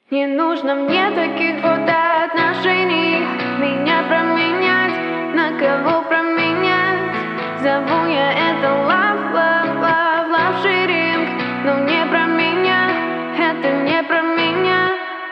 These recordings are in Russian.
Не нужно мне таких вот отношений. Меня променять, на кого променять? Зову я это love, love, love, love sharing. Но не про меня, это не про меня.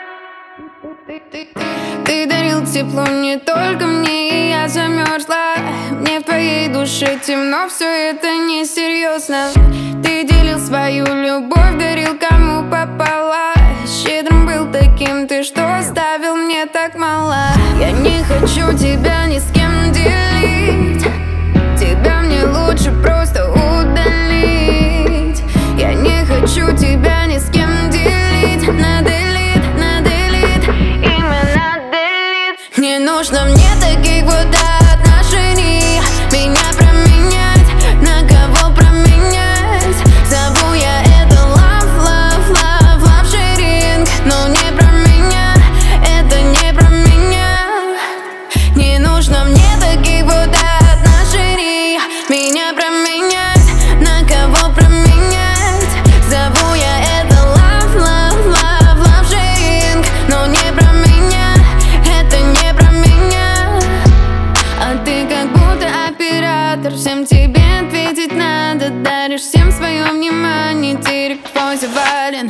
Ты дарил тепло не только мне, и я замерзла. Мне в твоей душе темно, все это несерьезно. Ты делил свою любовь, дарил кому попало. Щедрым был таким ты, что оставил мне так мало. Я не хочу тебя ни с кем делить. Тебя мне лучше просто удалить. Я не хочу тебя ни с кем делить. На делит, именно делит. Не нужно мне таких вот отношений. Меня променять, на кого променять? Зову я это love, love, love, love sharing. Но не про меня, это не про меня. Не нужно мне таких вот отношений. Меня променять, на кого променять? Зову я это love, love, love, love sharing. Но не про меня, это не про меня. А ты как будто оператор, всем тебе ответить надо. Даришь всем свое внимание, директ твой завален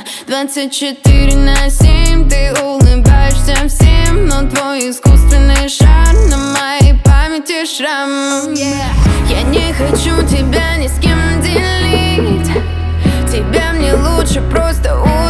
24/7. Ты улыбаешься всем, но твой искусственный шар на моей памяти шрам. Я не хочу тебя ни с кем делить. Тебя мне лучше просто